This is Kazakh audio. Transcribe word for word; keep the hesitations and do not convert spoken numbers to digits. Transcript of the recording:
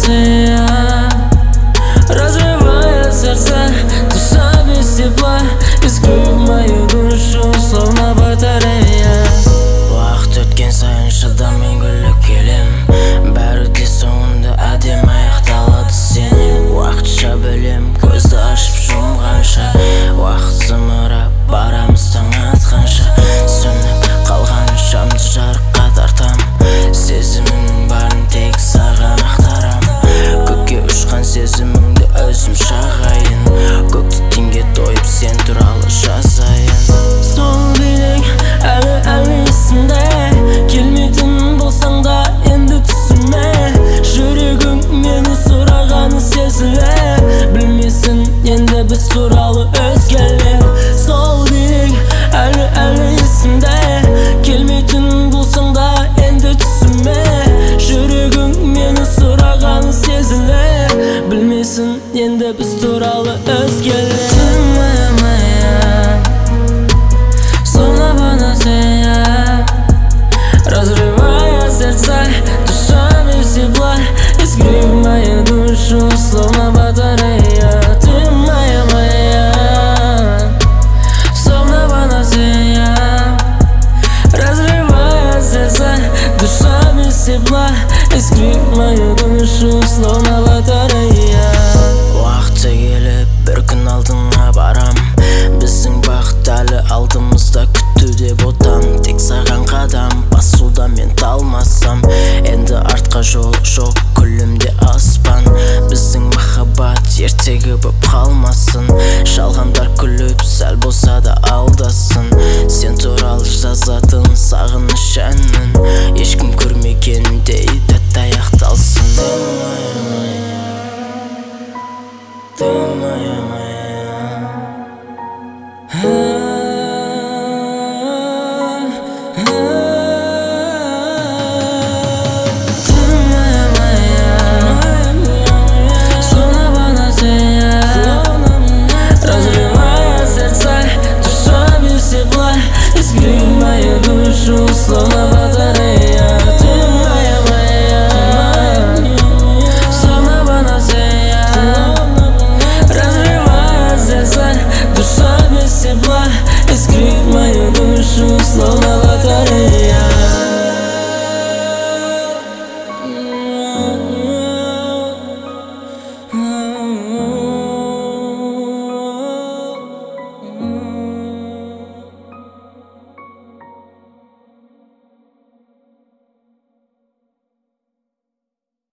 панацея, разрывая сердце, душа без тепла, искры в мою душу, словно батарея. Уақыт өткен сайын шыдам мәңгілік келем, бәрі де соңында әдем аяқталады сенем. Уақытша білем, көзді ашып жұмғанша, уақыт зымырап барамыз таң атқанша. Сөніп қалған шамды жарыққа тартам, сезімімнің барын тек саған ақтарам. Көкке ұшқан сезіміңді өзім шағайын, көк түтінге тойып сен туралы жазайын. Сол билең әлі әлі есімде, келмейтін болсаң да енді түсіме. Жүрегің мені сұрағаны сезіле, білмесін енді біз туралы өзгелер. Сол билең әлі әлі есімде, келмейтін болсаң да енді түсіме. Жүрегің мені сұрағаны сезіле, білмесін енді біз туралы өзгелер. Словно панацея, разрывая сердце, душа без тепла, искры в мою душу, словно батарея. Ты моя, моя, словно панацея, разрывая сердце, душа без тепла, искры в мою душу, словно батарея.